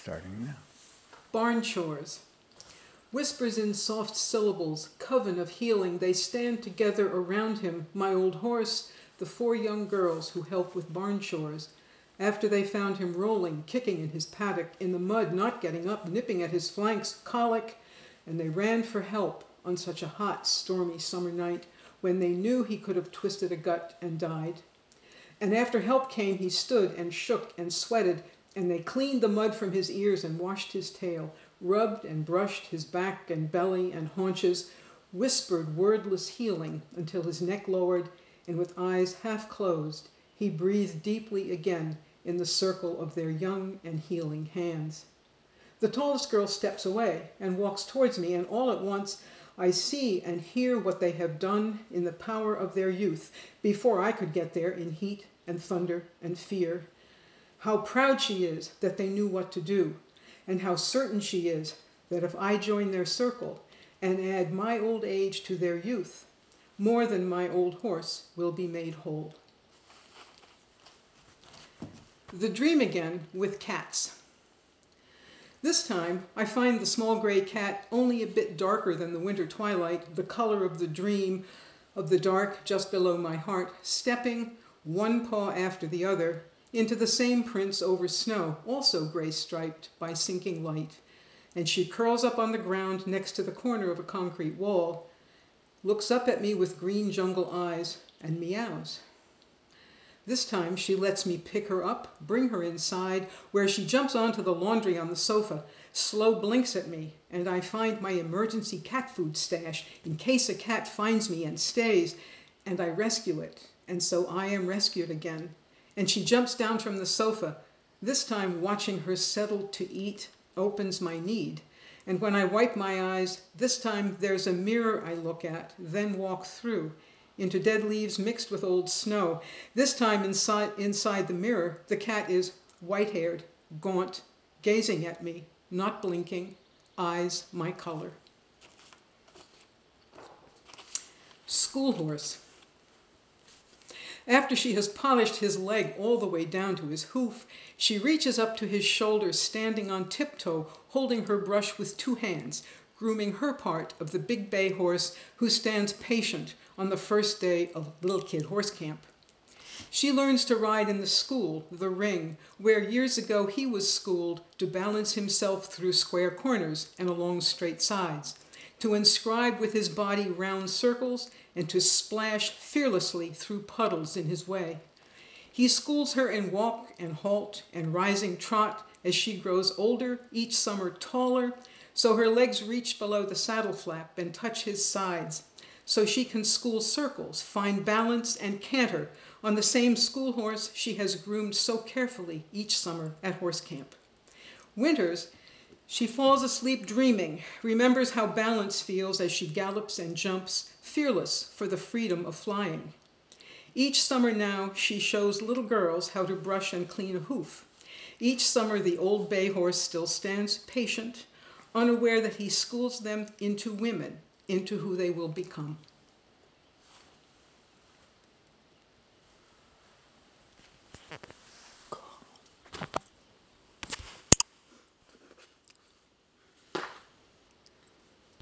Starting now. Barn chores. Whispers in soft syllables, coven of healing, they stand together around him, my old horse, the 4 young girls who help with barn chores. After they found him rolling, kicking in his paddock, in the mud, not getting up, nipping at his flanks, colic, and they ran for help on such a hot, stormy summer night when they knew he could have twisted a gut and died. And after help came, he stood and shook and sweated, and they cleaned the mud from his ears and washed his tail, rubbed and brushed his back and belly and haunches, whispered wordless healing until his neck lowered, and with eyes half closed, he breathed deeply again in the circle of their young and healing hands. The tallest girl steps away and walks towards me, and all at once I see and hear what they have done in the power of their youth, before I could get there in heat and thunder and fear. How proud she is that they knew what to do, and how certain she is that if I join their circle and add my old age to their youth, more than my old horse will be made whole. The dream again with cats. This time, I find the small gray cat only a bit darker than the winter twilight, the color of the dream of the dark just below my heart, stepping, one paw after the other, into the same prints over snow, also gray-striped by sinking light. And she curls up on the ground next to the corner of a concrete wall, looks up at me with green jungle eyes, and meows. This time she lets me pick her up, bring her inside, where she jumps onto the laundry on the sofa, slow blinks at me, and I find my emergency cat food stash in case a cat finds me and stays, and I rescue it, and so I am rescued again. And she jumps down from the sofa, this time watching her settle to eat opens my need. And when I wipe my eyes, this time there's a mirror I look at, then walk through, into dead leaves mixed with old snow. This time inside the mirror, the cat is white-haired, gaunt, gazing at me, not blinking, eyes my color. School horse. After she has polished his leg all the way down to his hoof, she reaches up to his shoulder, standing on tiptoe, holding her brush with 2 hands, grooming her part of the big bay horse who stands patient on the first day of Little Kid Horse Camp. She learns to ride in the school, the ring, where years ago he was schooled to balance himself through square corners and along straight sides, to inscribe with his body round circles, and to splash fearlessly through puddles in his way. He schools her in walk and halt and rising trot as she grows older, each summer taller, so her legs reach below the saddle flap and touch his sides, so she can school circles, find balance, and canter on the same school horse she has groomed so carefully each summer at horse camp. Winters, she falls asleep dreaming, remembers how balance feels as she gallops and jumps, fearless for the freedom of flying. Each summer now, she shows little girls how to brush and clean a hoof. Each summer, the old bay horse still stands patient, unaware that he schools them into women, into who they will become.